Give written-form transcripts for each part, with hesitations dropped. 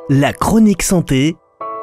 La chronique santé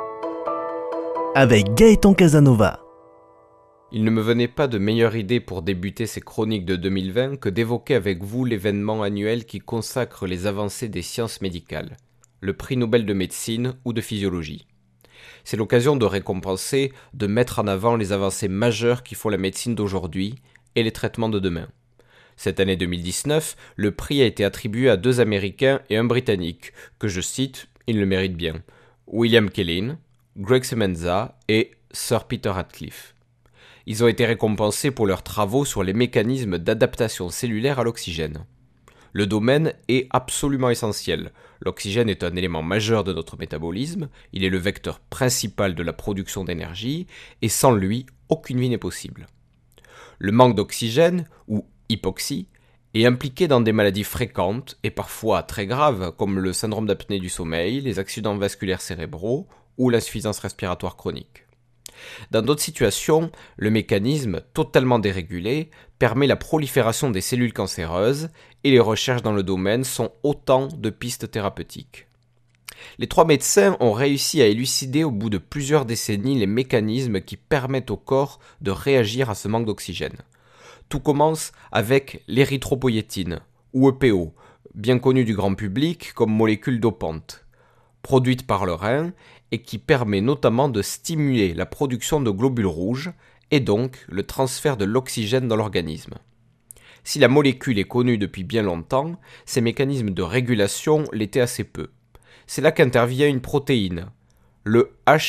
avec Gaëtan Casanova. Il ne me venait pas de meilleure idée pour débuter ces chroniques de 2020 que d'évoquer avec vous l'événement annuel qui consacre les avancées des sciences médicales, le prix Nobel de médecine ou de physiologie. C'est l'occasion de récompenser, de mettre en avant les avancées majeures qui font la médecine d'aujourd'hui et les traitements de demain. Cette année 2019, le prix a été attribué à 2 Américains et un Britannique, que je cite, ils le méritent bien, William Kaelin, Greg Semenza et Sir Peter Ratcliffe. Ils ont été récompensés pour leurs travaux sur les mécanismes d'adaptation cellulaire à l'oxygène. Le domaine est absolument essentiel. L'oxygène est un élément majeur de notre métabolisme, il est le vecteur principal de la production d'énergie, et sans lui, aucune vie n'est possible. Le manque d'oxygène, ou hypoxie, est impliqué dans des maladies fréquentes et parfois très graves comme le syndrome d'apnée du sommeil, les accidents vasculaires cérébraux ou l'insuffisance respiratoire chronique. Dans d'autres situations, le mécanisme, totalement dérégulé, permet la prolifération des cellules cancéreuses et les recherches dans le domaine sont autant de pistes thérapeutiques. Les 3 médecins ont réussi à élucider au bout de plusieurs décennies les mécanismes qui permettent au corps de réagir à ce manque d'oxygène. Tout commence avec l'érythropoïétine, ou EPO, bien connue du grand public comme molécule dopante, produite par le rein et qui permet notamment de stimuler la production de globules rouges et donc le transfert de l'oxygène dans l'organisme. Si la molécule est connue depuis bien longtemps, ses mécanismes de régulation l'étaient assez peu. C'est là qu'intervient une protéine, le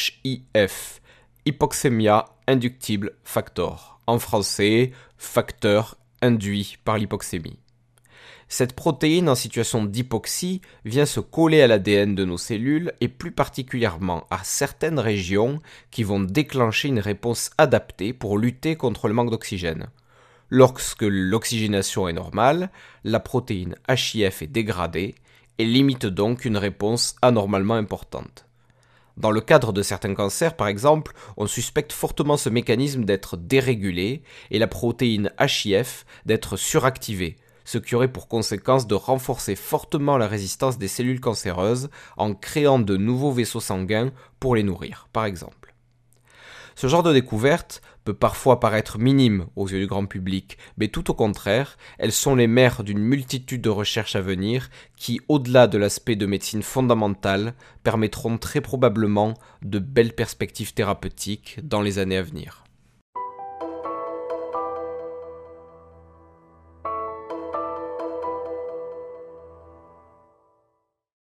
HIF, Hypoxemia Inductible Factor, en français, facteur induit par l'hypoxémie. Cette protéine en situation d'hypoxie vient se coller à l'ADN de nos cellules et plus particulièrement à certaines régions qui vont déclencher une réponse adaptée pour lutter contre le manque d'oxygène. Lorsque l'oxygénation est normale, la protéine HIF est dégradée et limite donc une réponse anormalement importante. Dans le cadre de certains cancers, par exemple, on suspecte fortement ce mécanisme d'être dérégulé et la protéine HIF d'être suractivée, ce qui aurait pour conséquence de renforcer fortement la résistance des cellules cancéreuses en créant de nouveaux vaisseaux sanguins pour les nourrir, par exemple. Ce genre de découverte peut parfois paraître minime aux yeux du grand public, mais tout au contraire, elles sont les mères d'une multitude de recherches à venir qui, au-delà de l'aspect de médecine fondamentale, permettront très probablement de belles perspectives thérapeutiques dans les années à venir.